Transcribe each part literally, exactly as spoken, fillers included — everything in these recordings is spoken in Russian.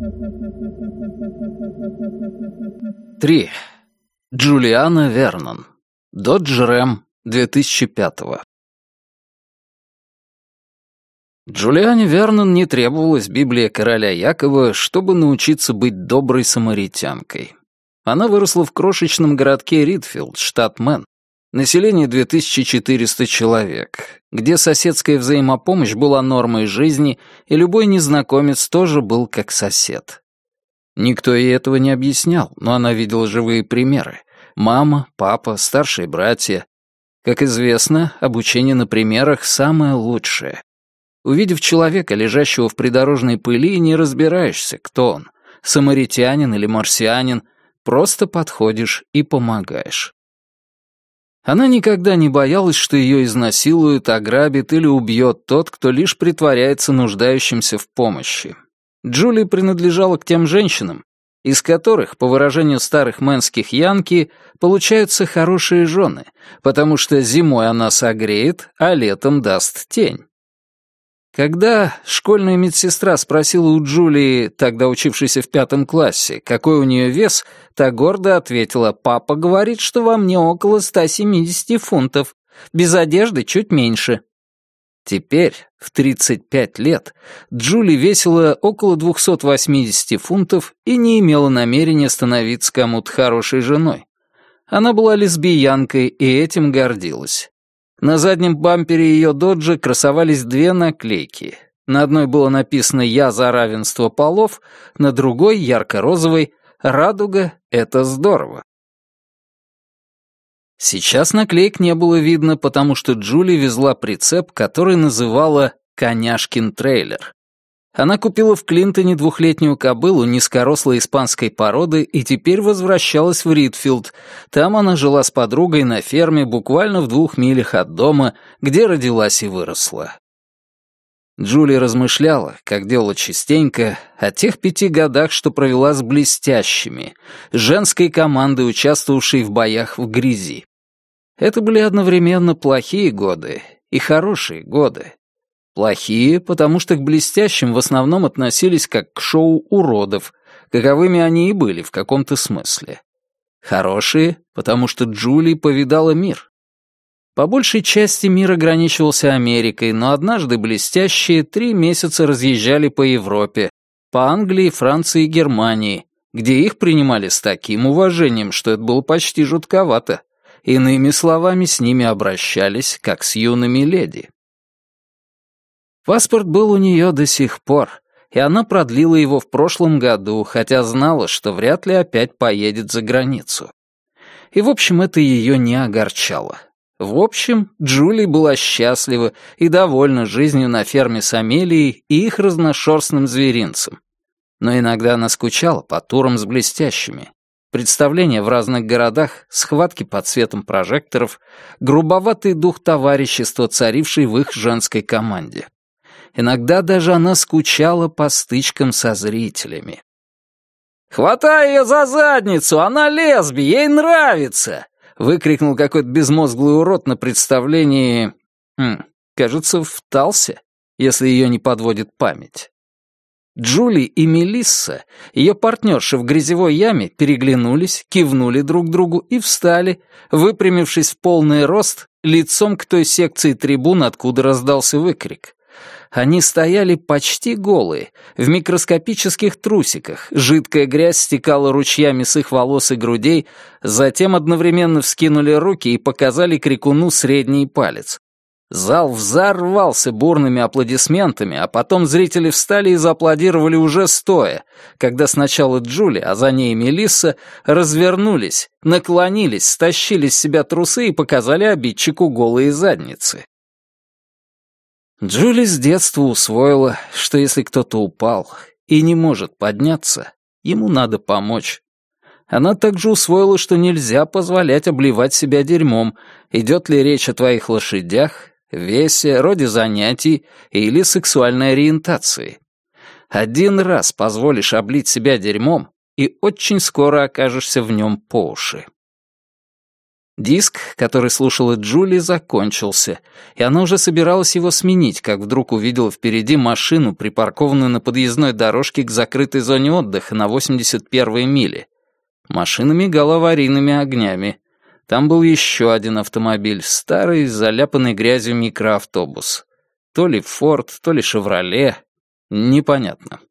Три. Джулиана Вернон. Dodge Ram две тысячи пятого. Джулиане Вернон не требовалась Библия короля Якова, чтобы научиться быть доброй самаритянкой. Она выросла в крошечном городке Ридфилд, штат Мэн. Население две тысячи четыреста человек, где соседская взаимопомощь была нормой жизни, и любой незнакомец тоже был как сосед. Никто ей этого не объяснял, но она видела живые примеры. Мама, папа, старшие братья. Как известно, обучение на примерах самое лучшее. Увидев человека, лежащего в придорожной пыли, не разбираешься, кто он, самаритянин или марсианин, просто подходишь и помогаешь. Она никогда не боялась, что ее изнасилуют, ограбит или убьет тот, кто лишь притворяется нуждающимся в помощи. Джули принадлежала к тем женщинам, из которых, по выражению старых мэнских янки, получаются хорошие жены, потому что зимой она согреет, а летом даст тень. Когда школьная медсестра спросила у Джулии, тогда учившейся в пятом классе, какой у нее вес, та гордо ответила: «Папа говорит, что во мне около ста семидесяти фунтов, без одежды чуть меньше». Теперь, в тридцать пять лет, Джули весила около двухсот восьмидесяти фунтов и не имела намерения становиться кому-то хорошей женой. Она была лесбиянкой и этим гордилась. На заднем бампере ее доджа красовались две наклейки. На одной было написано «Я за равенство полов», на другой, ярко-розовой, «Радуга — это здорово». Сейчас наклеек не было видно, потому что Джули везла прицеп, который называла «Коняшкин трейлер». Она купила в Клинтоне двухлетнюю кобылу низкорослой испанской породы и теперь возвращалась в Ридфилд. Там она жила с подругой на ферме буквально в двух милях от дома, где родилась и выросла. Джули размышляла, как делала частенько, о тех пяти годах, что провела с блестящими, женской командой, участвовавшей в боях в грязи. Это были одновременно плохие годы и хорошие годы. Плохие, потому что к блестящим в основном относились как к шоу уродов, каковыми они и были в каком-то смысле. Хорошие, потому что Джули повидала мир. По большей части мир ограничивался Америкой, но однажды блестящие три месяца разъезжали по Европе, по Англии, Франции и Германии, где их принимали с таким уважением, что это было почти жутковато. Иными словами, с ними обращались, как с юными леди. Паспорт был у нее до сих пор, и она продлила его в прошлом году, хотя знала, что вряд ли опять поедет за границу. И, в общем, это ее не огорчало. В общем, Джули была счастлива и довольна жизнью на ферме с Амелией и их разношерстным зверинцем. Но иногда она скучала по турам с блестящими. Представления в разных городах, схватки под светом прожекторов, грубоватый дух товарищества, царивший в их женской команде. Иногда даже она скучала по стычкам со зрителями. «Хватай ее за задницу! Она лесби! Ей нравится!» — выкрикнул какой-то безмозглый урод на представлении... Хм, кажется, в Талсе, если ее не подводит память. Джули и Мелисса, ее партнерши в грязевой яме, переглянулись, кивнули друг другу и встали, выпрямившись в полный рост, лицом к той секции трибун, откуда раздался выкрик. Они стояли почти голые, в микроскопических трусиках, жидкая грязь стекала ручьями с их волос и грудей, затем одновременно вскинули руки и показали крикуну средний палец. Зал взорвался бурными аплодисментами, а потом зрители встали и зааплодировали уже стоя, когда сначала Джули, а за ней Мелисса, развернулись, наклонились, стащили с себя трусы и показали обидчику голые задницы. Джули с детства усвоила, что если кто-то упал и не может подняться, ему надо помочь. Она также усвоила, что нельзя позволять обливать себя дерьмом, идет ли речь о твоих лошадях, весе, роде занятий или сексуальной ориентации. Один раз позволишь облить себя дерьмом, и очень скоро окажешься в нем по уши. Диск, который слушала Джули, закончился, и она уже собиралась его сменить, как вдруг увидела впереди машину, припаркованную на подъездной дорожке к закрытой зоне отдыха на восемьдесят первой миле. Машина мигала аварийными огнями. Там был еще один автомобиль, старый, заляпанный грязью микроавтобус. То ли Форд, то ли Шевроле. Непонятно.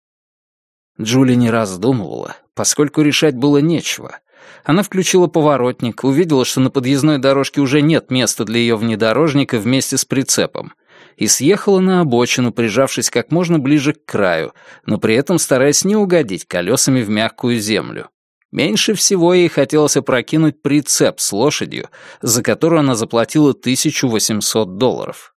Джули не раздумывала, поскольку решать было нечего. Она включила поворотник, увидела, что на подъездной дорожке уже нет места для ее внедорожника вместе с прицепом, и съехала на обочину, прижавшись как можно ближе к краю, но при этом стараясь не угодить колесами в мягкую землю. Меньше всего ей хотелось опрокинуть прицеп с лошадью, за которую она заплатила тысячу восемьсот долларов.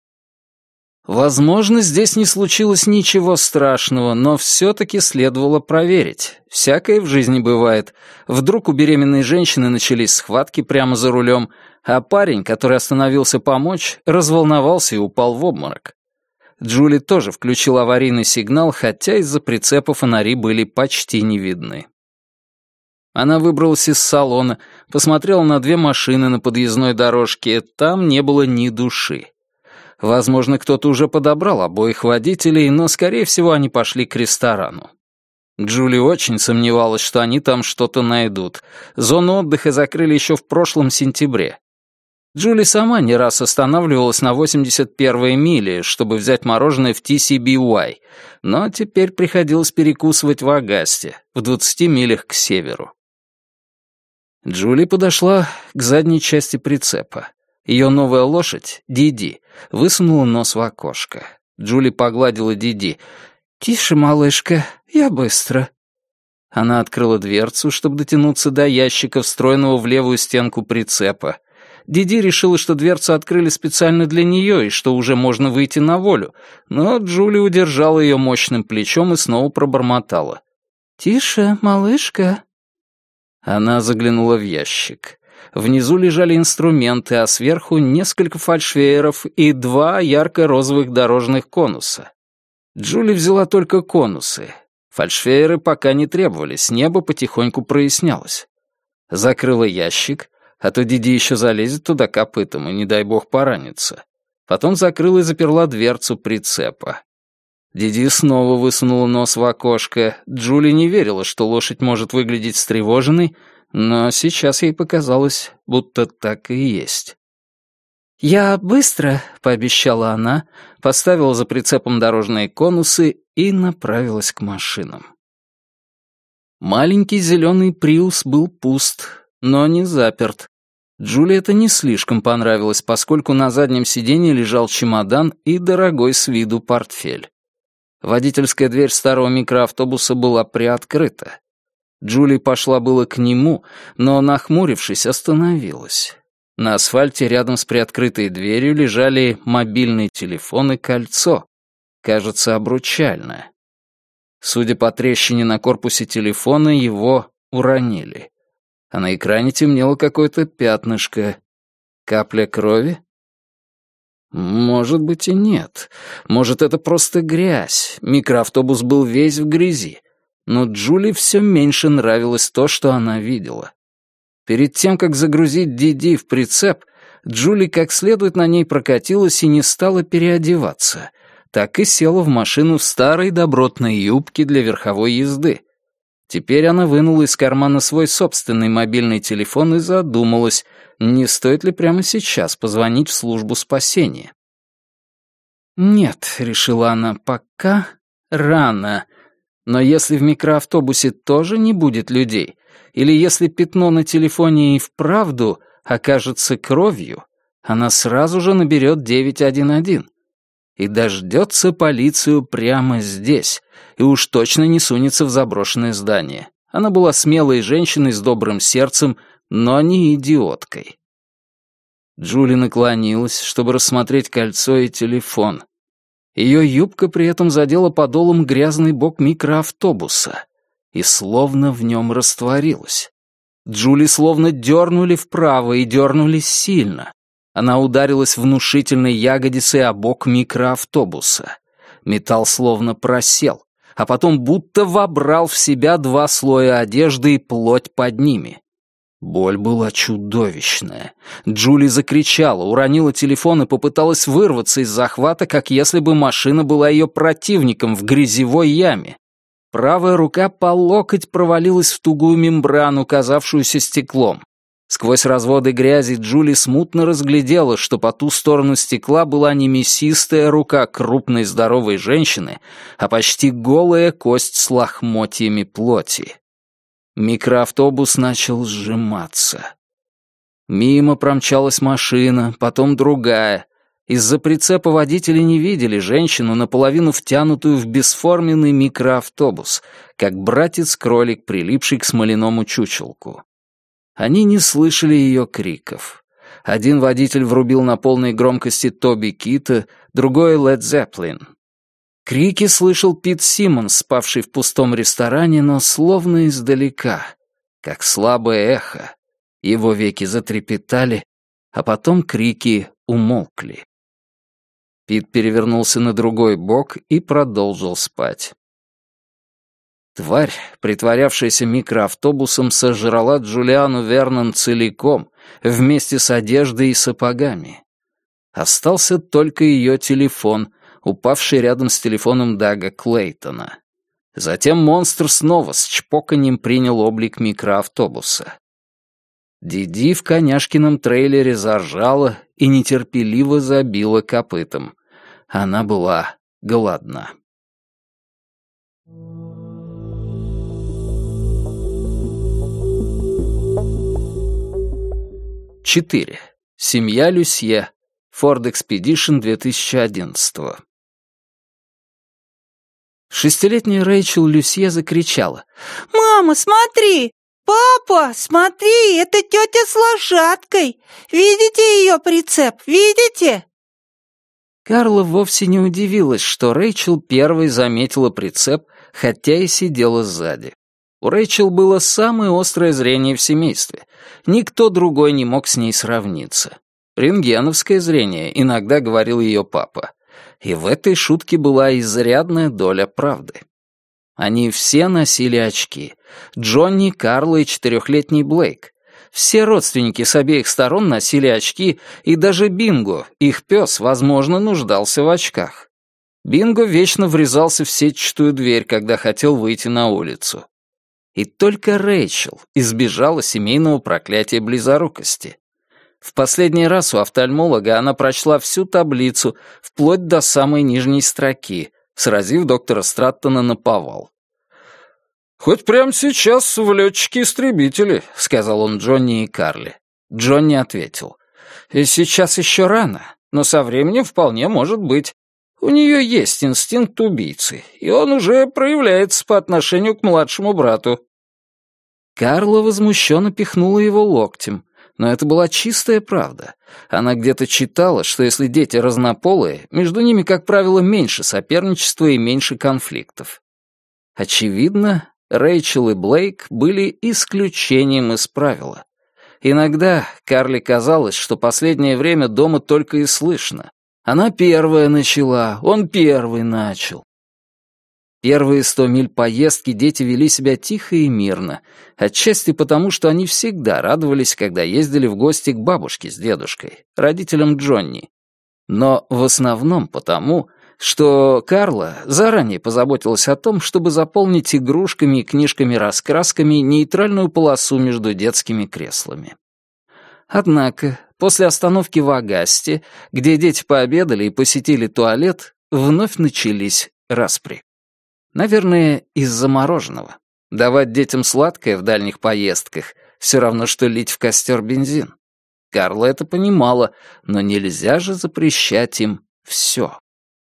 Возможно, здесь не случилось ничего страшного, но все-таки следовало проверить. Всякое в жизни бывает. Вдруг у беременной женщины начались схватки прямо за рулем, а парень, который остановился помочь, разволновался и упал в обморок. Джули тоже включила аварийный сигнал, хотя из-за прицепа фонари были почти не видны. Она выбралась из салона, посмотрела на две машины на подъездной дорожке, там не было ни души. Возможно, кто-то уже подобрал обоих водителей, но, скорее всего, они пошли к ресторану. Джули очень сомневалась, что они там что-то найдут. Зону отдыха закрыли еще в прошлом сентябре. Джули сама не раз останавливалась на восемьдесят первой миле, чтобы взять мороженое в ти си би уай, но теперь приходилось перекусывать в Агасте, в двадцати милях к северу. Джули подошла к задней части прицепа. Ее новая лошадь, Диди, высунула нос в окошко. Джули погладила Диди. «Тише, малышка, я быстро». Она открыла дверцу, чтобы дотянуться до ящика, встроенного в левую стенку прицепа. Диди решила, что дверцу открыли специально для нее и что уже можно выйти на волю, но Джули удержала ее мощным плечом и снова пробормотала. «Тише, малышка». Она заглянула в ящик. Внизу лежали инструменты, а сверху несколько фальшвееров и два ярко-розовых дорожных конуса. Джули взяла только конусы. Фальшвееры пока не требовались, небо потихоньку прояснялось. Закрыла ящик, а то Диди еще залезет туда копытом и, не дай бог, поранится. Потом закрыла и заперла дверцу прицепа. Диди снова высунула нос в окошко. Джули не верила, что лошадь может выглядеть встревоженной, но сейчас ей показалось, будто так и есть. «Я быстро», — пообещала она, поставила за прицепом дорожные конусы и направилась к машинам. Маленький зеленый Приус был пуст, но не заперт. Джули это не слишком понравилось, поскольку на заднем сиденье лежал чемодан и дорогой с виду портфель. Водительская дверь старого микроавтобуса была приоткрыта. Джули пошла было к нему, но, нахмурившись, остановилась. На асфальте рядом с приоткрытой дверью лежали мобильный телефон и кольцо, кажется, обручальное. Судя по трещине на корпусе телефона, его уронили. А на экране темнело какое-то пятнышко. Капля крови? Может быть и нет. Может, это просто грязь. Микроавтобус был весь в грязи. Но Джули все меньше нравилось то, что она видела. Перед тем, как загрузить Диди в прицеп, Джули как следует на ней прокатилась и не стала переодеваться. Так и села в машину в старой добротной юбке для верховой езды. Теперь она вынула из кармана свой собственный мобильный телефон и задумалась, не стоит ли прямо сейчас позвонить в службу спасения. «Нет», — решила она, — «пока рано». Но если в микроавтобусе тоже не будет людей, или если пятно на телефоне и вправду окажется кровью, она сразу же наберет девять один один и дождется полицию прямо здесь, и уж точно не сунется в заброшенное здание. Она была смелой женщиной с добрым сердцем, но не идиоткой. Джули наклонилась, чтобы рассмотреть кольцо и телефон. Ее юбка при этом задела подолом грязный бок микроавтобуса и словно в нем растворилась. Джули словно дернули вправо и дернули сильно. Она ударилась внушительной ягодицей о бок микроавтобуса. Металл словно просел, а потом будто вобрал в себя два слоя одежды и плоть под ними. Боль была чудовищная. Джули закричала, уронила телефон и попыталась вырваться из захвата, как если бы машина была ее противником в грязевой яме. Правая рука по локоть провалилась в тугую мембрану, казавшуюся стеклом. Сквозь разводы грязи Джули смутно разглядела, что по ту сторону стекла была не мясистая рука крупной здоровой женщины, а почти голая кость с лохмотьями плоти. Микроавтобус начал сжиматься. Мимо промчалась машина, потом другая. Из-за прицепа водители не видели женщину, наполовину втянутую в бесформенный микроавтобус, как братец-кролик, прилипший к смоляному чучелку. Они не слышали ее криков. Один водитель врубил на полной громкости Тоби Кита, другой — Led Zeppelin. Крики слышал Пит Симмонс, спавший в пустом ресторане, но словно издалека, как слабое эхо. Его веки затрепетали, а потом крики умолкли. Пит перевернулся на другой бок и продолжил спать. Тварь, притворявшаяся микроавтобусом, сожрала Джулиану Вернон целиком, вместе с одеждой и сапогами. Остался только ее телефон, упавший рядом с телефоном Дага Клейтона. Затем монстр снова с чпоканьем принял облик микроавтобуса. Диди в коняшкином трейлере заржала и нетерпеливо забила копытом. Она была голодна. четыре. Семья Люсье. Ford Expedition две тысячи одиннадцатого. Шестилетняя Рэйчел Люсье закричала: «Мама, смотри! Папа, смотри! Это тетя с лошадкой! Видите ее прицеп? Видите?» Карла вовсе не удивилась, что Рэйчел первой заметила прицеп, хотя и сидела сзади. У Рэйчел было самое острое зрение в семействе. Никто другой не мог с ней сравниться. Рентгеновское зрение, иногда говорил ее папа. И в этой шутке была изрядная доля правды. Они все носили очки. Джонни, Карла и четырехлетний Блейк. Все родственники с обеих сторон носили очки, и даже Бинго, их пес, возможно, нуждался в очках. Бинго вечно врезался в сетчатую дверь, когда хотел выйти на улицу. И только Рэйчел избежала семейного проклятия близорукости. В последний раз у офтальмолога она прочла всю таблицу, вплоть до самой нижней строки, сразив доктора Страттона наповал. «Хоть прямо сейчас в летчики-истребители», — сказал он Джонни и Карле. Джонни ответил: «И сейчас еще рано, но со временем вполне может быть. У нее есть инстинкт убийцы, и он уже проявляется по отношению к младшему брату». Карла возмущенно пихнула его локтем, но это была чистая правда. Она где-то читала, что если дети разнополые, между ними, как правило, меньше соперничества и меньше конфликтов. Очевидно, Рэйчел и Блейк были исключением из правила. Иногда Карле казалось, что последнее время дома только и слышно: она первая начала, он первый начал. Первые сто миль поездки дети вели себя тихо и мирно, отчасти потому, что они всегда радовались, когда ездили в гости к бабушке с дедушкой, родителям Джонни. Но в основном потому, что Карла заранее позаботилась о том, чтобы заполнить игрушками и книжками-раскрасками нейтральную полосу между детскими креслами. Однако, после остановки в Агасте, где дети пообедали и посетили туалет, вновь начались распри. Наверное, из-за мороженого. Давать детям сладкое в дальних поездках — все равно, что лить в костер бензин. Карла это понимала, но нельзя же запрещать им все.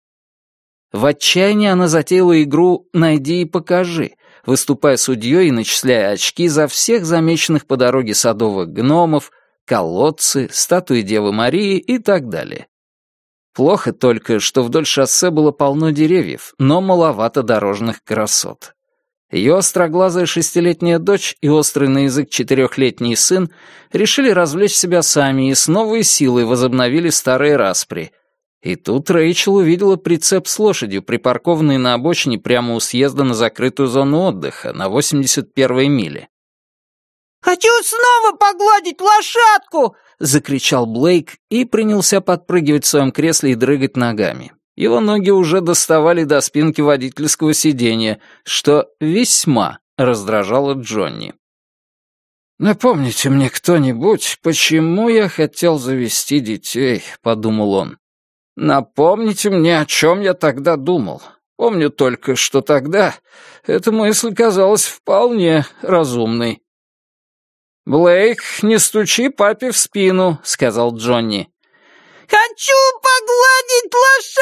В отчаянии она затеяла игру «Найди и покажи», выступая судьей и начисляя очки за всех замеченных по дороге садовых гномов, колодцы, статуи Девы Марии и так далее. Плохо только, что вдоль шоссе было полно деревьев, но маловато дорожных красот. Ее остроглазая шестилетняя дочь и острый на язык четырехлетний сын решили развлечь себя сами и с новой силой возобновили старые распри. И тут Рэйчел увидела прицеп с лошадью, припаркованный на обочине прямо у съезда на закрытую зону отдыха на восемьдесят первой миле. «Хочу снова погладить лошадку!» — закричал Блейк и принялся подпрыгивать в своем кресле и дрыгать ногами. Его ноги уже доставали до спинки водительского сиденья, что весьма раздражало Джонни. «Напомните мне кто-нибудь, почему я хотел завести детей», — подумал он. «Напомните мне, о чем я тогда думал. Помню только, что тогда эта мысль казалась вполне разумной». «Блейк, не стучи папе в спину», — сказал Джонни. «Хочу погладить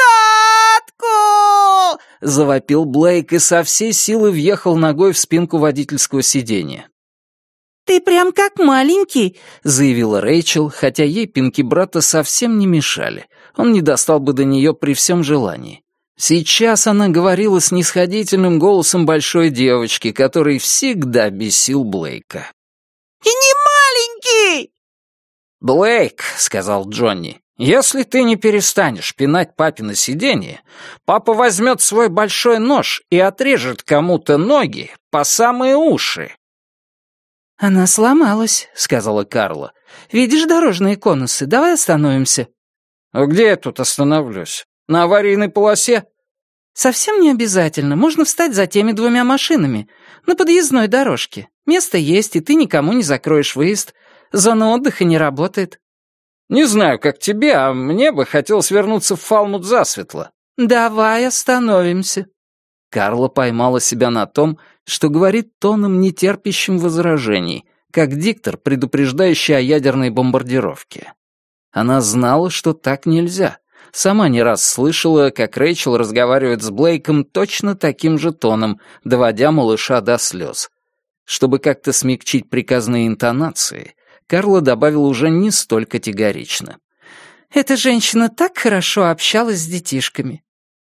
лошадку!» — завопил Блейк и со всей силы въехал ногой в спинку водительского сиденья. «Ты прям как маленький», — заявила Рэйчел, хотя ей пинки брата совсем не мешали. Он не достал бы до нее при всем желании. Сейчас она говорила снисходительным голосом большой девочки, который всегда бесил Блейка. «Я не маленький!» «Блейк», — сказал Джонни, — «если ты не перестанешь пинать папино сиденье, папа возьмет свой большой нож и отрежет кому-то ноги по самые уши». «Она сломалась», — сказала Карла. «Видишь дорожные конусы? Давай остановимся». «Где я тут остановлюсь? На аварийной полосе?» «Совсем не обязательно. Можно встать за теми двумя машинами. На подъездной дорожке. Место есть, и ты никому не закроешь выезд. Зона отдыха не работает». «Не знаю, как тебе, а мне бы хотелось вернуться в Фалмут засветло». «Давай остановимся». Карла поймала себя на том, что говорит тоном, нетерпящим возражений, как диктор, предупреждающий о ядерной бомбардировке. Она знала, что так нельзя. Сама не раз слышала, как Рэйчел разговаривает с Блейком точно таким же тоном, доводя малыша до слез. Чтобы как-то смягчить приказные интонации, Карла добавила уже не столь категорично. «Эта женщина так хорошо общалась с детишками».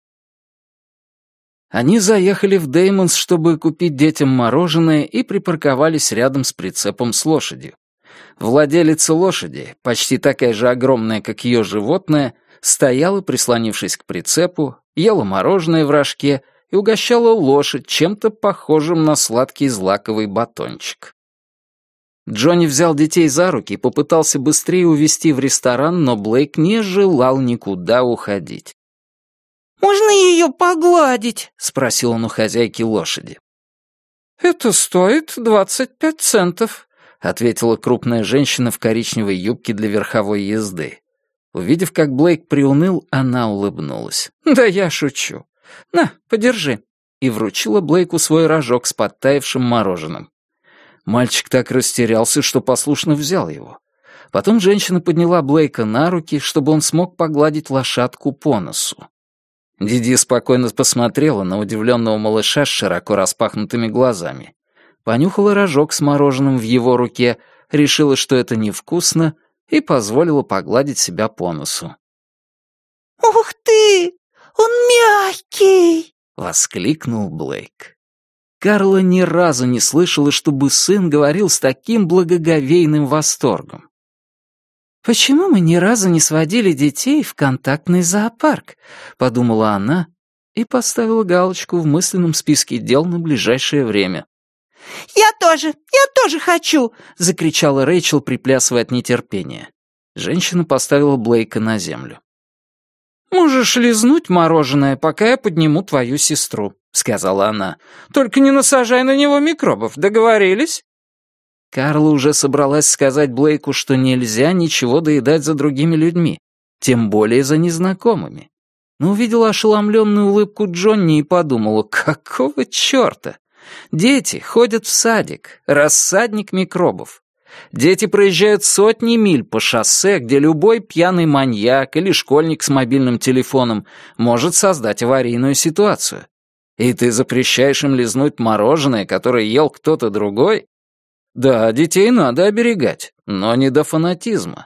Они заехали в Деймонс, чтобы купить детям мороженое, и припарковались рядом с прицепом с лошадью. Владелица лошади, почти такая же огромная, как ее животное, стояла, прислонившись к прицепу, ела мороженое в рожке и угощала лошадь чем-то похожим на сладкий злаковый батончик. Джонни взял детей за руки и попытался быстрее увезти в ресторан, но Блейк не желал никуда уходить. «Можно ее погладить?» — спросил он у хозяйки лошади. «Это стоит двадцать пять центов», — ответила крупная женщина в коричневой юбке для верховой езды. Увидев, как Блейк приуныл, она улыбнулась. «Да я шучу. На, подержи», и вручила Блейку свой рожок с подтаявшим мороженым. Мальчик так растерялся, что послушно взял его. Потом женщина подняла Блейка на руки, чтобы он смог погладить лошадку по носу. Диди спокойно посмотрела на удивленного малыша с широко распахнутыми глазами. Понюхала рожок с мороженым в его руке, решила, что это невкусно, и позволила погладить себя по носу. «Ух ты! Он мягкий!» — воскликнул Блейк. Карла ни разу не слышала, чтобы сын говорил с таким благоговейным восторгом. «Почему мы ни разу не сводили детей в контактный зоопарк?» — подумала она и поставила галочку в мысленном списке дел на ближайшее время. «Я тоже! Я тоже хочу!» — закричала Рэйчел, приплясывая от нетерпения. Женщина поставила Блейка на землю. «Можешь лизнуть мороженое, пока я подниму твою сестру», — сказала она. «Только не насажай на него микробов, договорились?» Карла уже собралась сказать Блейку, что нельзя ничего доедать за другими людьми, тем более за незнакомыми. Но увидела ошеломленную улыбку Джонни и подумала, какого черта? Дети ходят в садик, рассадник микробов. Дети проезжают сотни миль по шоссе, где любой пьяный маньяк или школьник с мобильным телефоном может создать аварийную ситуацию. И ты запрещаешь им лизнуть мороженое, которое ел кто-то другой? Да, детей надо оберегать, но не до фанатизма.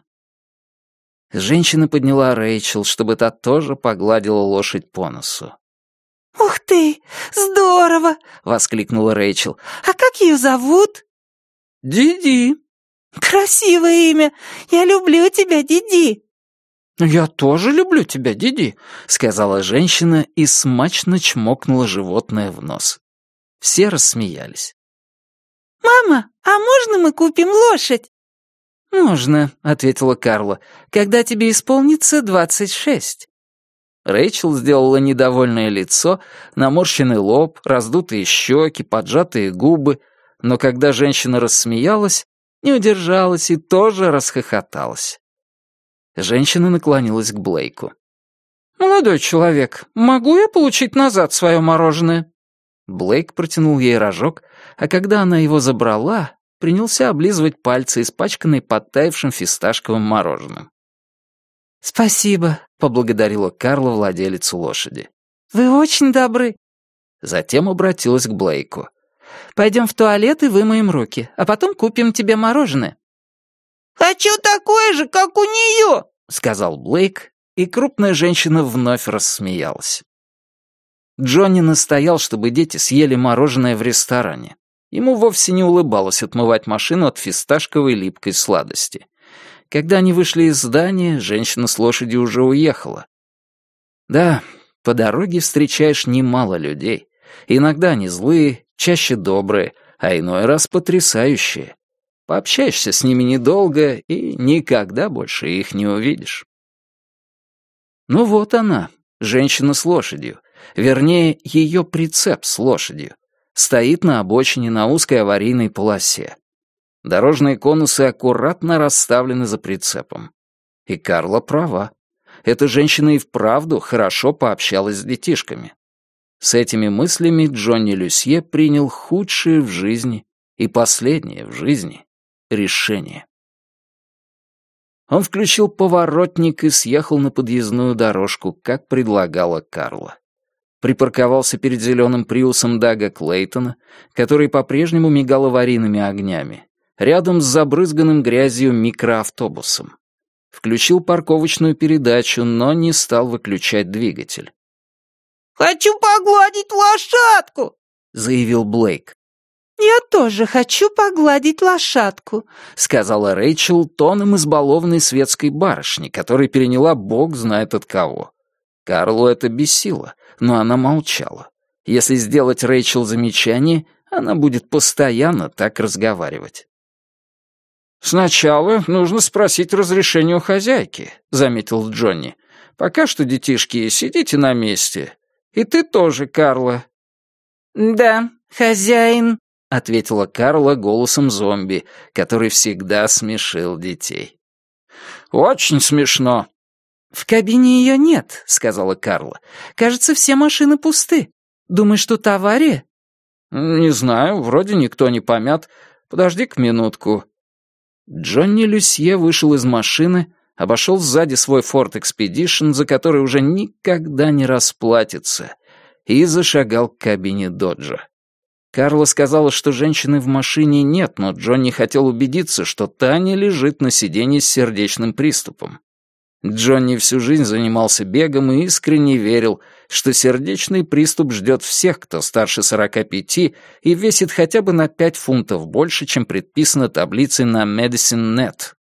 Женщина подняла Рэйчел, чтобы та тоже погладила лошадь по носу. «Ух ты! Здорово!» — воскликнула Рэйчел. «А как ее зовут?» «Диди». «Красивое имя! Я люблю тебя, Диди!» «Я тоже люблю тебя, Диди», — сказала женщина и смачно чмокнула животное в нос. Все рассмеялись. «Мама, а можно мы купим лошадь?» «Можно», — ответила Карла, — «когда тебе исполнится двадцать шесть». Рэйчел сделала недовольное лицо, наморщенный лоб, раздутые щеки, поджатые губы, но когда женщина рассмеялась, не удержалась и тоже расхохоталась. Женщина наклонилась к Блейку. «Молодой человек, могу я получить назад свое мороженое?» Блейк протянул ей рожок, а когда она его забрала, принялся облизывать пальцы, испачканные подтаявшим фисташковым мороженым. «Спасибо», — поблагодарила Карла владелицу лошади. «Вы очень добры». Затем обратилась к Блейку. «Пойдем в туалет и вымоем руки, а потом купим тебе мороженое». «Хочу такое же, как у нее», — сказал Блейк, и крупная женщина вновь рассмеялась. Джонни настоял, чтобы дети съели мороженое в ресторане. Ему вовсе не улыбалось отмывать машину от фисташковой липкой сладости. Когда они вышли из здания, женщина с лошадью уже уехала. Да, по дороге встречаешь немало людей. Иногда они злые, чаще добрые, а иной раз потрясающие. Пообщаешься с ними недолго и никогда больше их не увидишь. Ну вот она, женщина с лошадью. Вернее, ее прицеп с лошадью. Стоит на обочине на узкой аварийной полосе. Дорожные конусы аккуратно расставлены за прицепом. И Карла права. Эта женщина и вправду хорошо пообщалась с детишками. С этими мыслями Джонни Люсье принял худшее в жизни и последнее в жизни решение. Он включил поворотник и съехал на подъездную дорожку, как предлагала Карла. Припарковался перед зеленым приусом Дага Клейтона, который по-прежнему мигал аварийными огнями, рядом с забрызганным грязью микроавтобусом. Включил парковочную передачу, но не стал выключать двигатель. «Хочу погладить лошадку», — заявил Блейк. «Я тоже хочу погладить лошадку», — сказала Рэйчел тоном избалованной светской барышни, которой переняла бог знает от кого. Карлу это бесило, но она молчала. Если сделать Рэйчел замечание, она будет постоянно так разговаривать. «Сначала нужно спросить разрешение у хозяйки», — заметил Джонни. «Пока что, детишки, сидите на месте. И ты тоже, Карла». «Да, хозяин», — ответила Карла голосом зомби, который всегда смешил детей. «Очень смешно». «В кабине ее нет», — сказала Карла. «Кажется, все машины пусты. Думаешь, тут авария?» «Не знаю, вроде никто не помят. Подожди-ка минутку». Джонни Люсье вышел из машины, обошел сзади свой Ford Expedition, за который уже никогда не расплатится, и зашагал к кабине Доджа. Карла сказала, что женщины в машине нет, но Джонни хотел убедиться, что та не лежит на сиденье с сердечным приступом. Джонни всю жизнь занимался бегом и искренне верил, что сердечный приступ ждет всех, кто старше сорока пяти и весит хотя бы на пять фунтов больше, чем предписано таблицей на Medicine точка нет.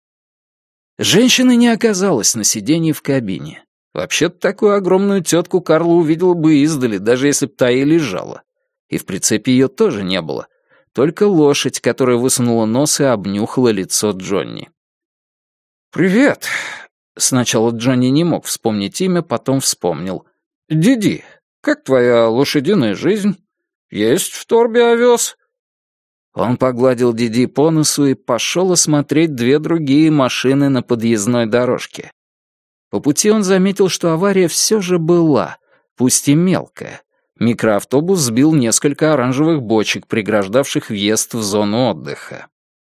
Женщины не оказалось на сиденье в кабине. Вообще-то такую огромную тетку Карла увидела бы издали, даже если б та и лежала. И в прицепе ее тоже не было. Только лошадь, которая высунула нос и обнюхала лицо Джонни. «Привет!» Сначала Джонни не мог вспомнить имя, потом вспомнил. «Диди, как твоя лошадиная жизнь? Есть в торбе овес?» Он погладил Диди по носу и пошел осмотреть две другие машины на подъездной дорожке. По пути он заметил, что авария все же была, пусть и мелкая. Микроавтобус сбил несколько оранжевых бочек, преграждавших въезд в зону отдыха.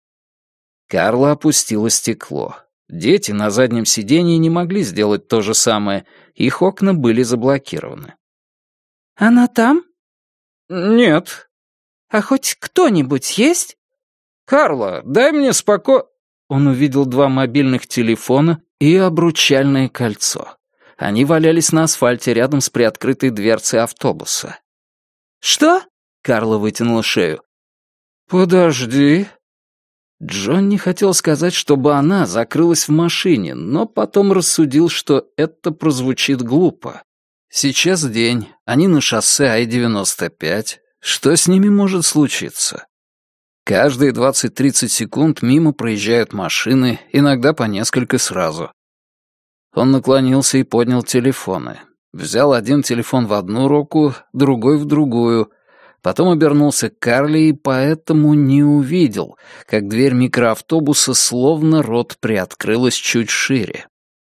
Карла опустила стекло. Дети на заднем сиденье не могли сделать то же самое, их окна были заблокированы. «Она там?» «Нет». «А хоть кто-нибудь есть?» «Карла, дай мне споко...» Он увидел два мобильных телефона и обручальное кольцо. Они валялись на асфальте рядом с приоткрытой дверцей автобуса. «Что?» — Карла вытянула шею. «Подожди». Джонни хотел сказать, чтобы она закрылась в машине, но потом рассудил, что это прозвучит глупо. Сейчас день, они на шоссе Ай девяносто пять. Что с ними может случиться? Каждые двадцать-тридцать секунд мимо проезжают машины, иногда по несколько сразу. Он наклонился и поднял телефоны. Взял один телефон в одну руку, другой в другую. Потом обернулся к Карли и поэтому не увидел, как дверь микроавтобуса словно рот приоткрылась чуть шире.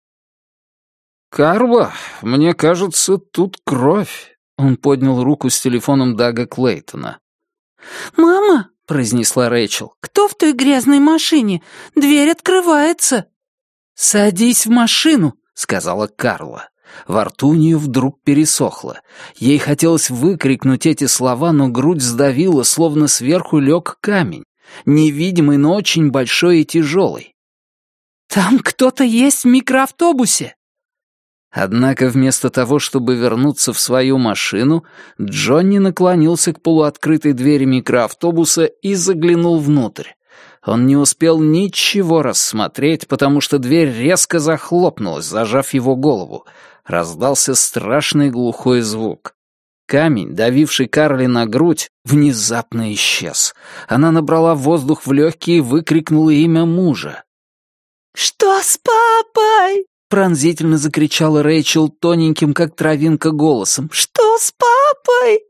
«Карла, мне кажется, тут кровь». Он поднял руку с телефоном Дага Клейтона. «Мама», — произнесла Рэйчел, — «кто в той грязной машине? Дверь открывается». «Садись в машину», — сказала Карла. Во рту у нее вдруг пересохло. Ей хотелось выкрикнуть эти слова, но грудь сдавила, словно сверху лег камень, невидимый, но очень большой и тяжелый. «Там кто-то есть в микроавтобусе!» Однако вместо того, чтобы вернуться в свою машину, Джонни наклонился к полуоткрытой двери микроавтобуса и заглянул внутрь. Он не успел ничего рассмотреть, потому что дверь резко захлопнулась, зажав его голову. Раздался страшный глухой звук. Камень, давивший Карли на грудь, внезапно исчез. Она набрала воздух в легкие и выкрикнула имя мужа. «Что с папой?» — пронзительно закричала Рэйчел тоненьким, как травинка, голосом. «Что с папой?»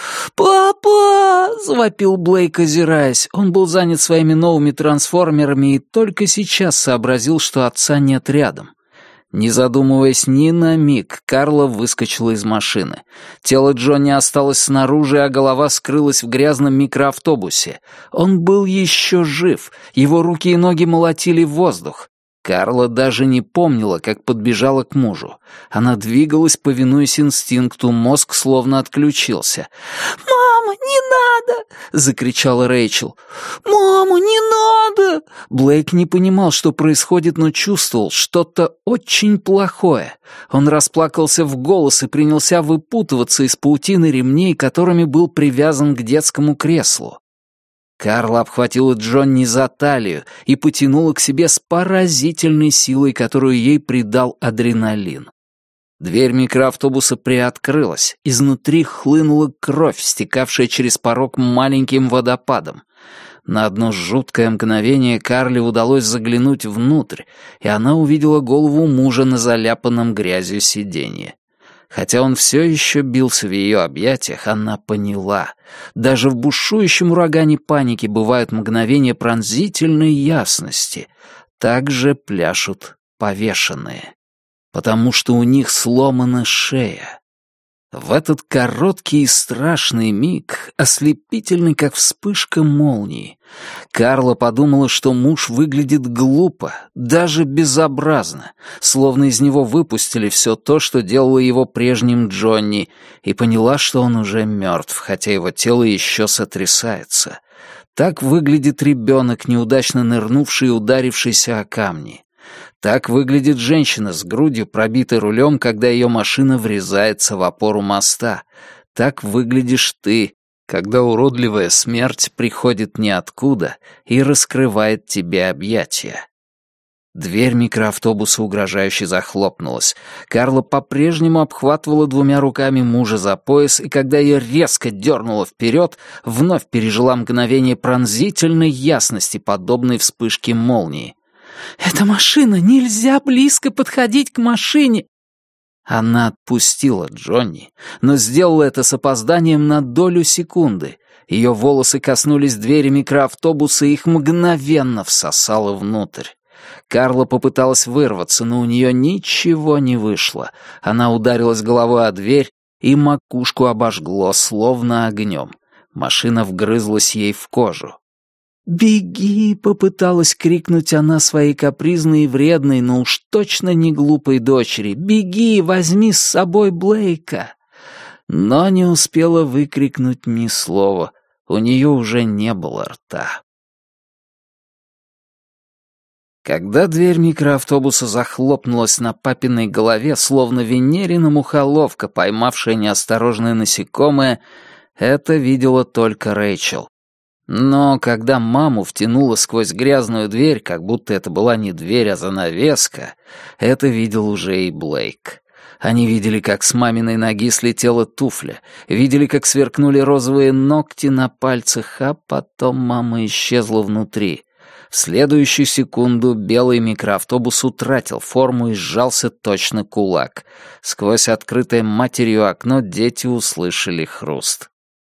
«Папа!» — завопил Блейк, озираясь. Он был занят своими новыми трансформерами и только сейчас сообразил, что отца нет рядом. Не задумываясь ни на миг, Карла выскочила из машины. Тело Джонни осталось снаружи, а голова скрылась в грязном микроавтобусе. Он был еще жив, его руки и ноги молотили в воздух. Карла даже не помнила, как подбежала к мужу. Она двигалась, повинуясь инстинкту, мозг словно отключился. «Мама, не надо!» — закричала Рэйчел. «Мама, не надо!» Блейк не понимал, что происходит, но чувствовал что-то очень плохое. Он расплакался в голос и принялся выпутываться из паутины ремней, которыми был привязан к детскому креслу. Карла обхватила Джонни за талию и потянула к себе с поразительной силой, которую ей придал адреналин. Дверь микроавтобуса приоткрылась, изнутри хлынула кровь, стекавшая через порог маленьким водопадом. На одно жуткое мгновение Карле удалось заглянуть внутрь, и она увидела голову мужа на заляпанном грязью сиденье. Хотя он все еще бился в ее объятиях, она поняла. Даже в бушующем урагане паники бывают мгновения пронзительной ясности. Так же пляшут повешенные. Потому что у них сломана шея. В этот короткий и страшный миг, ослепительный, как вспышка молнии, Карла подумала, что муж выглядит глупо, даже безобразно, словно из него выпустили все то, что делало его прежним Джонни, и поняла, что он уже мертв, хотя его тело еще сотрясается. Так выглядит ребенок, неудачно нырнувший и ударившийся о камни. Так выглядит женщина с грудью, пробитой рулем, когда ее машина врезается в опору моста. Так выглядишь ты, когда уродливая смерть приходит ниоткуда и раскрывает тебе объятия. Дверь микроавтобуса угрожающе захлопнулась. Карла по-прежнему обхватывала двумя руками мужа за пояс, и когда ее резко дернуло вперед, вновь пережила мгновение пронзительной ясности, подобной вспышке молнии. «Это машина! Нельзя близко подходить к машине!» Она отпустила Джонни, но сделала это с опозданием на долю секунды. Ее волосы коснулись двери микроавтобуса и их мгновенно всосало внутрь. Карла попыталась вырваться, но у нее ничего не вышло. Она ударилась головой о дверь, и макушку обожгло, словно огнем. Машина вгрызлась ей в кожу. «Беги!» — попыталась крикнуть она своей капризной и вредной, но уж точно не глупой дочери. «Беги, возьми с собой Блейка!» Но не успела выкрикнуть ни слова. У нее уже не было рта. Когда дверь микроавтобуса захлопнулась на папиной голове, словно Венерина мухоловка, поймавшая неосторожное насекомое, это видела только Рэйчел. Но когда маму втянуло сквозь грязную дверь, как будто это была не дверь, а занавеска, это видел уже и Блейк. Они видели, как с маминой ноги слетела туфля, видели, как сверкнули розовые ногти на пальцах, а потом мама исчезла внутри. В следующую секунду белый микроавтобус утратил форму и сжался точно кулак. Сквозь открытое матерью окно дети услышали хруст.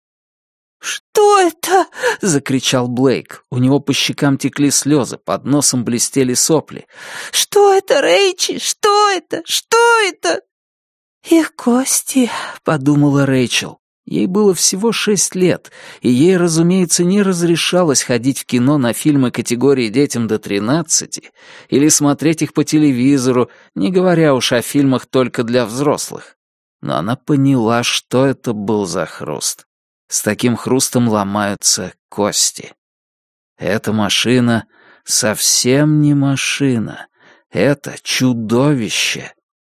«Что это?» — закричал Блейк. У него по щекам текли слезы, под носом блестели сопли. «Что это, Рэйчи? Что это? Что это?» «Их кости», — подумала Рэйчел. Ей было всего шесть лет, и ей, разумеется, не разрешалось ходить в кино на фильмы категории детям до тринадцати или смотреть их по телевизору, не говоря уж о фильмах только для взрослых. Но она поняла, что это был за хруст. С таким хрустом ломаются кости. Эта машина совсем не машина. Это чудовище.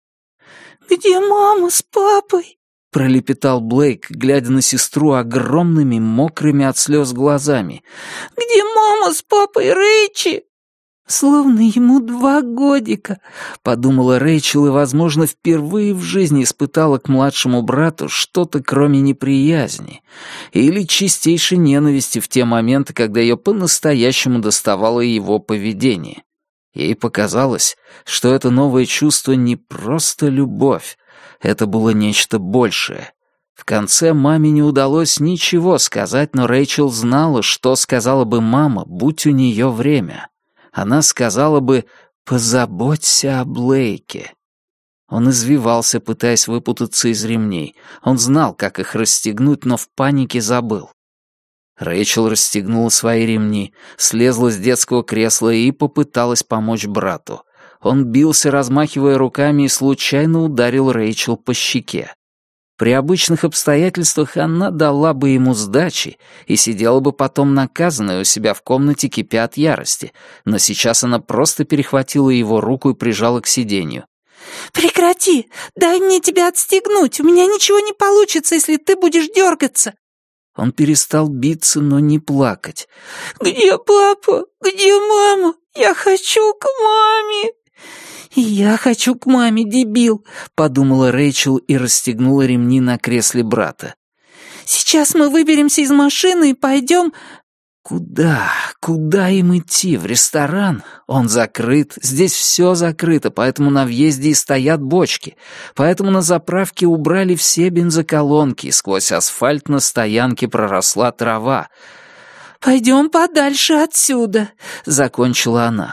«Где мама с папой?» — пролепетал Блейк, глядя на сестру огромными, мокрыми от слез глазами. «Где мама с папой, Рэйчи?» «Словно ему два годика», — подумала Рэйчел и, возможно, впервые в жизни испытала к младшему брату что-то кроме неприязни или чистейшей ненависти в те моменты, когда ее по-настоящему доставало его поведение. Ей показалось, что это новое чувство не просто любовь, это было нечто большее. В конце маме не удалось ничего сказать, но Рэйчел знала, что сказала бы мама, будь у нее время. Она сказала бы «позаботься о Блейке». Он извивался, пытаясь выпутаться из ремней. Он знал, как их расстегнуть, но в панике забыл. Рэйчел расстегнула свои ремни, слезла с детского кресла и попыталась помочь брату. Он бился, размахивая руками, и случайно ударил Рэйчел по щеке. При обычных обстоятельствах она дала бы ему сдачи и сидела бы потом наказанная у себя в комнате, кипя от ярости, но сейчас она просто перехватила его руку и прижала к сиденью. «Прекрати! Дай мне тебя отстегнуть! У меня ничего не получится, если ты будешь дергаться!» Он перестал биться, но не плакать. «Где папа? Где мама? Я хочу к маме!» «Я хочу к маме, дебил», — подумала Рэйчел и расстегнула ремни на кресле брата. «Сейчас мы выберемся из машины и пойдем...» Куда? Куда им идти? В ресторан? Он закрыт, здесь все закрыто, поэтому на въезде и стоят бочки, поэтому на заправке убрали все бензоколонки, и сквозь асфальт на стоянке проросла трава. «Пойдем подальше отсюда», — закончила она.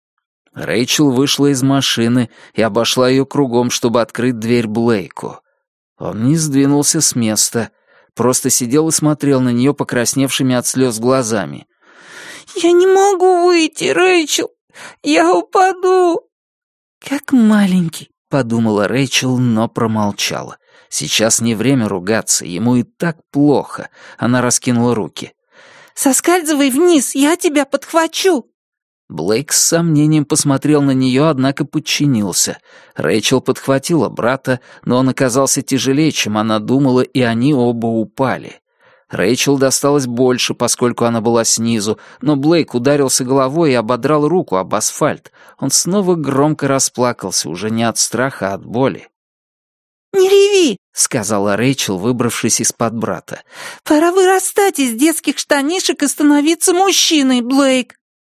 Рэйчел вышла из машины и обошла ее кругом, чтобы открыть дверь Блейку. Он не сдвинулся с места, просто сидел и смотрел на нее покрасневшими от слез глазами. «Я не могу выйти, Рэйчел! Я упаду!» «Как маленький», — подумала Рэйчел, но промолчала. Сейчас не время ругаться, ему и так плохо. Она раскинула руки. «Соскальзывай вниз, я тебя подхвачу!» Блейк с сомнением посмотрел на нее, однако подчинился. Рэйчел подхватила брата, но он оказался тяжелее, чем она думала, и они оба упали. Рэйчел досталось больше, поскольку она была снизу, но Блейк ударился головой и ободрал руку об асфальт. Он снова громко расплакался, уже не от страха, а от боли. «Не реви!» — сказала Рэйчел, выбравшись из-под брата. «Пора вырастать из детских штанишек и становиться мужчиной, Блейк!»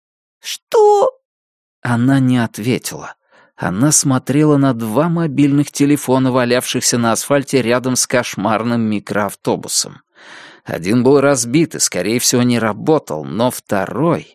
«Что?» Она не ответила. Она смотрела на два мобильных телефона, валявшихся на асфальте рядом с кошмарным микроавтобусом. Один был разбит и, скорее всего, не работал, но второй...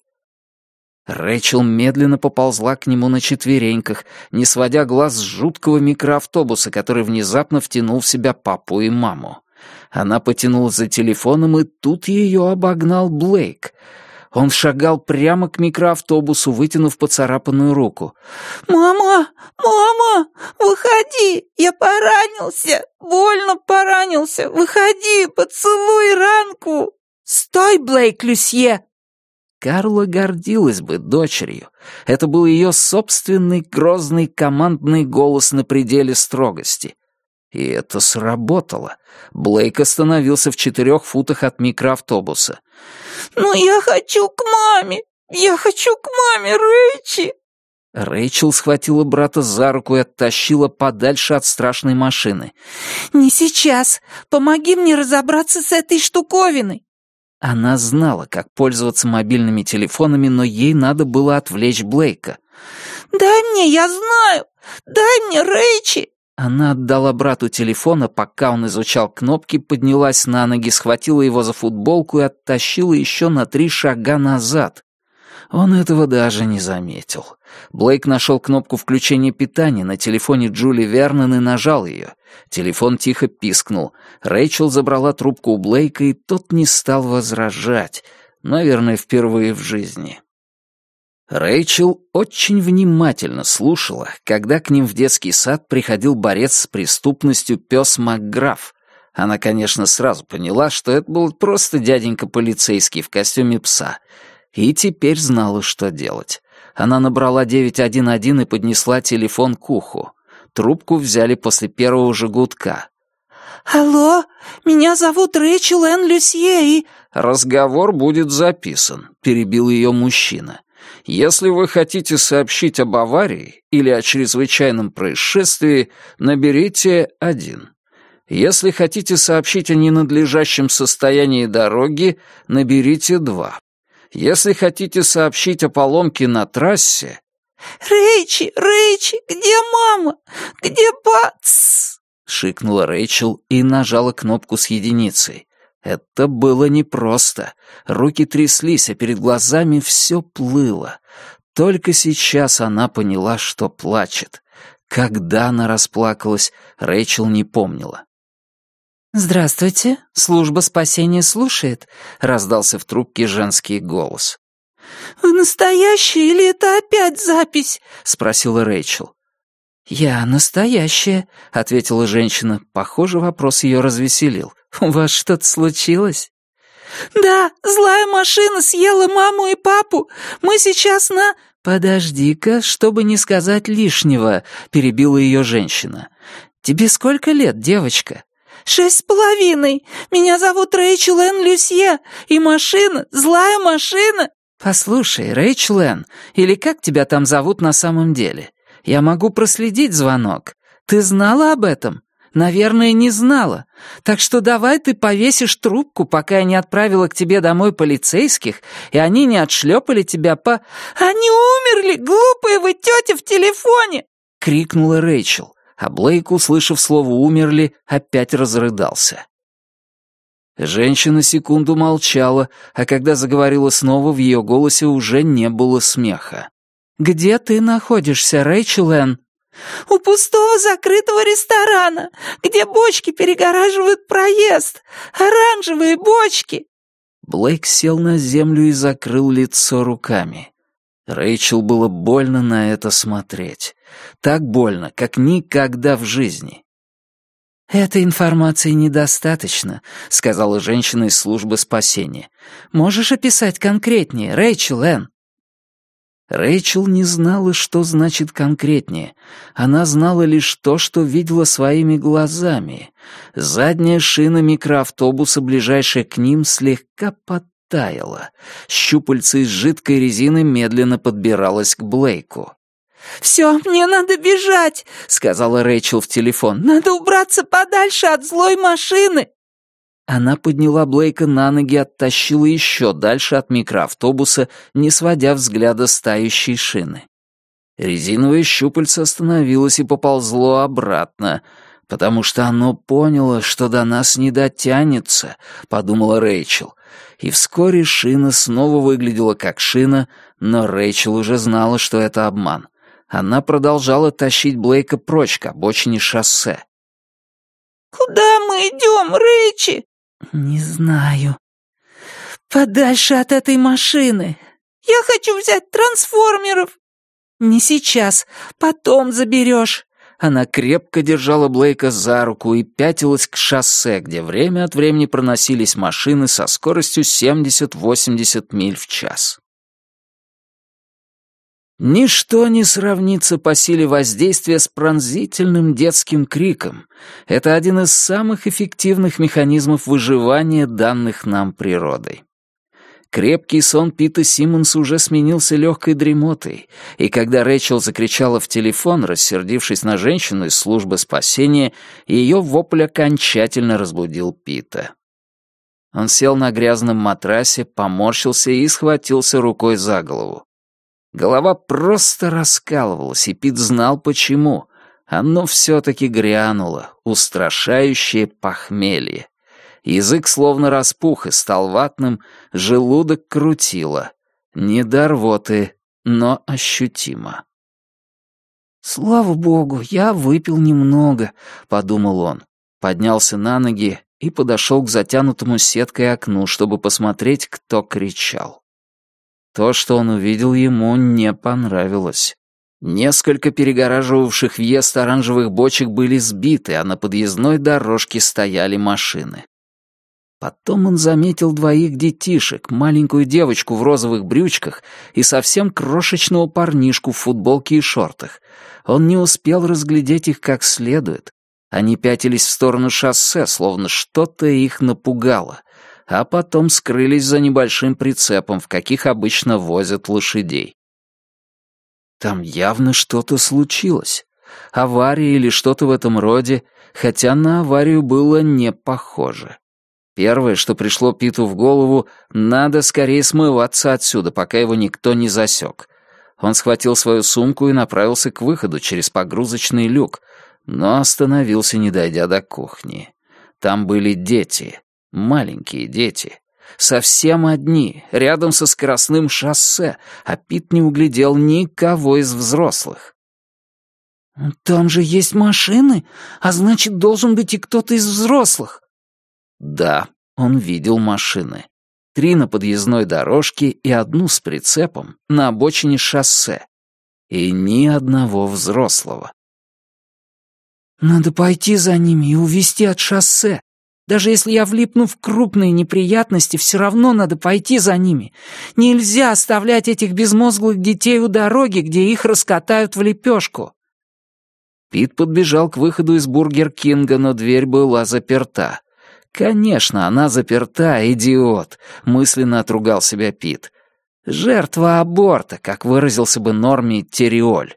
Рэйчел медленно поползла к нему на четвереньках, не сводя глаз с жуткого микроавтобуса, который внезапно втянул в себя папу и маму. Она потянулась за телефоном, и тут ее обогнал Блейк. Он шагал прямо к микроавтобусу, вытянув поцарапанную руку. «Мама! Мама! Выходи! Я поранился! Больно поранился! Выходи! Поцелуй ранку!» «Стой, Блейк Люсье!» Карла гордилась бы дочерью. Это был ее собственный грозный командный голос на пределе строгости. И это сработало. Блейк остановился в четырех футах от микроавтобуса. «Ну, я хочу к маме! Я хочу к маме, Рэйчи!» Рэйчел схватила брата за руку и оттащила подальше от страшной машины. «Не сейчас! Помоги мне разобраться с этой штуковиной!» Она знала, как пользоваться мобильными телефонами, но ей надо было отвлечь Блейка. «Дай мне, я знаю! Дай мне, Рэйчи!» Она отдала брату телефон, а пока он изучал кнопки, поднялась на ноги, схватила его за футболку и оттащила еще на три шага назад. Он этого даже не заметил. Блейк нашел кнопку включения питания на телефоне Джули Вернон и нажал ее. Телефон тихо пискнул. Рэйчел забрала трубку у Блейка, и тот не стал возражать. Наверное, впервые в жизни. Рэйчел очень внимательно слушала, когда к ним в детский сад приходил борец с преступностью пес МакГраф. Она, конечно, сразу поняла, что это был просто дяденька полицейский в костюме пса, и теперь знала, что делать. Она набрала девять один один и поднесла телефон к уху. Трубку взяли после первого же гудка. «Алло, меня зовут Рэйчел Энн Люсье и...» «Разговор будет записан», — перебил ее мужчина. «Если вы хотите сообщить об аварии или о чрезвычайном происшествии, наберите один. Если хотите сообщить о ненадлежащем состоянии дороги, наберите два. Если хотите сообщить о поломке на трассе...» «Рэйчи, Рэйчи, где мама? Где пац?» — шикнула Рэйчел и нажала кнопку с единицей. Это было непросто. Руки тряслись, а перед глазами все плыло. Только сейчас она поняла, что плачет. Когда она расплакалась, Рэйчел не помнила. «Здравствуйте, служба спасения слушает», — раздался в трубке женский голос. «Вы настоящие или это опять запись?» — спросила Рэйчел. «Я настоящая», — ответила женщина. Похоже, вопрос ее развеселил. «У вас что-то случилось?» «Да, злая машина съела маму и папу. Мы сейчас на...» «Подожди-ка, чтобы не сказать лишнего», — перебила ее женщина. «Тебе сколько лет, девочка?» «Шесть с половиной. Меня зовут Рэйчел Энн Люсье, и машина, злая машина...» «Послушай, Рэйчел Энн, или как тебя там зовут на самом деле? Я могу проследить звонок. Ты знала об этом? Наверное, не знала. Так что давай ты повесишь трубку, пока я не отправила к тебе домой полицейских, и они не отшлепали тебя по...» «Они умерли, глупые вы тетя в телефоне!» — крикнула Рэйчел, а Блейк, услышав слово «умерли», опять разрыдался. Женщина секунду молчала, а когда заговорила снова, в ее голосе уже не было смеха. «Где ты находишься, Рэйчел Энн?» «У пустого закрытого ресторана, где бочки перегораживают проезд. Оранжевые бочки!» Блейк сел на землю и закрыл лицо руками. Рэйчел было больно на это смотреть. Так больно, как никогда в жизни. «Этой информации недостаточно», — сказала женщина из службы спасения. «Можешь описать конкретнее, Рэйчел Энн?» Рэйчел не знала, что значит конкретнее. Она знала лишь то, что видела своими глазами. Задняя шина микроавтобуса, ближайшая к ним, слегка подтаяла. Щупальце из жидкой резины медленно подбиралось к Блейку. «Все, мне надо бежать», — сказала Рэйчел в телефон. «Надо убраться подальше от злой машины». Она подняла Блейка на ноги и оттащила еще дальше от микроавтобуса, не сводя взгляда с тающей шины. Резиновое щупальце остановилось и поползло обратно, потому что оно поняло, что до нас не дотянется, подумала Рэйчел. И вскоре шина снова выглядела как шина, но Рэйчел уже знала, что это обман. Она продолжала тащить Блейка прочь к обочине шоссе. «Куда мы идем, Рэйчи?» «Не знаю». «Подальше от этой машины. Я хочу взять трансформеров». «Не сейчас, потом заберешь». Она крепко держала Блейка за руку и пятилась к шоссе, где время от времени проносились машины со скоростью семьдесят-восемьдесят миль в час. Ничто не сравнится по силе воздействия с пронзительным детским криком. Это один из самых эффективных механизмов выживания, данных нам природой. Крепкий сон Пита Симмонса уже сменился легкой дремотой, и когда Рэйчел закричала в телефон, рассердившись на женщину из службы спасения, ее вопль окончательно разбудил Пита. Он сел на грязном матрасе, поморщился и схватился рукой за голову. Голова просто раскалывалась, и Пит знал почему. Оно все-таки грянуло, устрашающее похмелье. Язык словно распух и стал ватным, желудок крутило. Не до рвоты, но ощутимо. «Слава богу, я выпил немного», — подумал он. Поднялся на ноги и подошел к затянутому сеткой окну, чтобы посмотреть, кто кричал. То, что он увидел, ему не понравилось. Несколько перегораживавших въезд оранжевых бочек были сбиты, а на подъездной дорожке стояли машины. Потом он заметил двоих детишек, маленькую девочку в розовых брючках и совсем крошечного парнишку в футболке и шортах. Он не успел разглядеть их как следует. Они пятились в сторону шоссе, словно что-то их напугало, а потом скрылись за небольшим прицепом, в каких обычно возят лошадей. Там явно что-то случилось. Авария или что-то в этом роде, хотя на аварию было не похоже. Первое, что пришло Питу в голову, надо скорее смываться отсюда, пока его никто не засек. Он схватил свою сумку и направился к выходу через погрузочный люк, но остановился, не дойдя до кухни. Там были дети, маленькие дети, совсем одни, рядом со скоростным шоссе, а Пит не углядел никого из взрослых. «Там же есть машины, а значит, должен быть и кто-то из взрослых». Да, он видел машины. Три на подъездной дорожке и одну с прицепом на обочине шоссе. И ни одного взрослого. «Надо пойти за ними и увезти от шоссе. Даже если я влипну в крупные неприятности, все равно надо пойти за ними. Нельзя оставлять этих безмозглых детей у дороги, где их раскатают в лепешку». Пит подбежал к выходу из Бургер Кинга, но дверь была заперта. «Конечно, она заперта, идиот», — мысленно отругал себя Пит. «Жертва аборта», как выразился бы Норми Терриоль.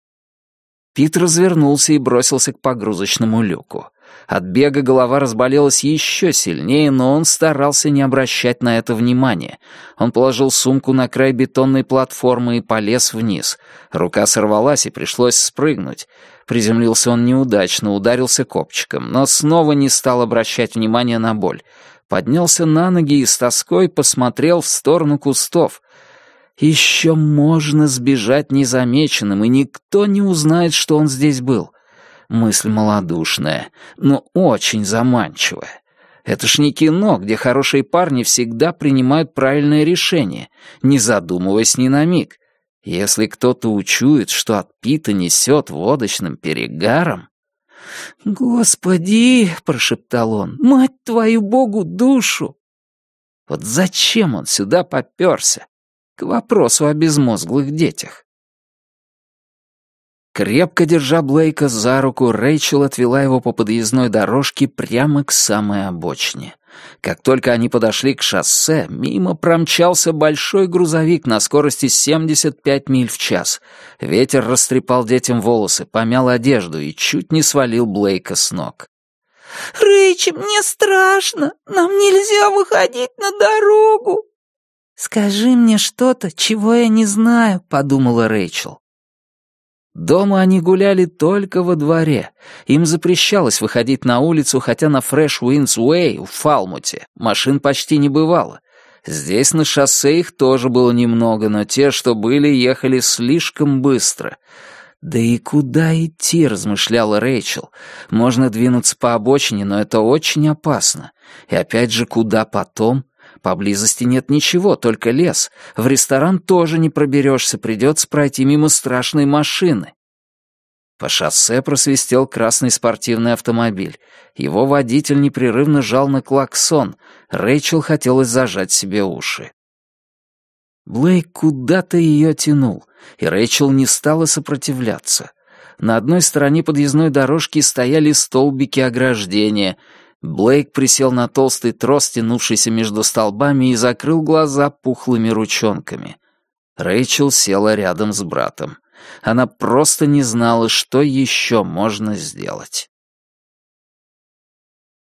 Пит развернулся и бросился к погрузочному люку. От бега голова разболелась еще сильнее, но он старался не обращать на это внимания. Он положил сумку на край бетонной платформы и полез вниз. Рука сорвалась, и пришлось спрыгнуть. Приземлился он неудачно, ударился копчиком, но снова не стал обращать внимания на боль. Поднялся на ноги и с тоской посмотрел в сторону кустов. Еще можно сбежать незамеченным, и никто не узнает, что он здесь был. Мысль малодушная, но очень заманчивая. Это ж не кино, где хорошие парни всегда принимают правильное решение, не задумываясь ни на миг. Если кто-то учует, что от Пита несет водочным перегаром... «Господи!» — прошептал он. «Мать твою Богу, душу!» Вот зачем он сюда попёрся? К вопросу о безмозглых детях. Крепко держа Блейка за руку, Рэйчел отвела его по подъездной дорожке прямо к самой обочине. Как только они подошли к шоссе, мимо промчался большой грузовик на скорости семьдесят пять миль в час. Ветер растрепал детям волосы, помял одежду и чуть не свалил Блейка с ног. «Рэйчи, мне страшно! Нам нельзя выходить на дорогу!» «Скажи мне что-то, чего я не знаю», — подумала Рэйчел. Дома они гуляли только во дворе. Им запрещалось выходить на улицу, хотя на Fresh Winds Way в Фалмуте машин почти не бывало. Здесь на шоссе их тоже было немного, но те, что были, ехали слишком быстро. «Да и куда идти?» — размышляла Рэйчел. «Можно двинуться по обочине, но это очень опасно. И опять же, куда потом? Поблизости нет ничего, только лес. В ресторан тоже не проберешься, придется пройти мимо страшной машины». По шоссе просвистел красный спортивный автомобиль. Его водитель непрерывно жал на клаксон. Рэйчел хотелось зажать себе уши. Блейк куда-то ее тянул, и Рэйчел не стала сопротивляться. На одной стороне подъездной дорожки стояли столбики ограждения. Блейк присел на толстый трос, тянувшийся между столбами, и закрыл глаза пухлыми ручонками. Рэйчел села рядом с братом. Она просто не знала, что еще можно сделать.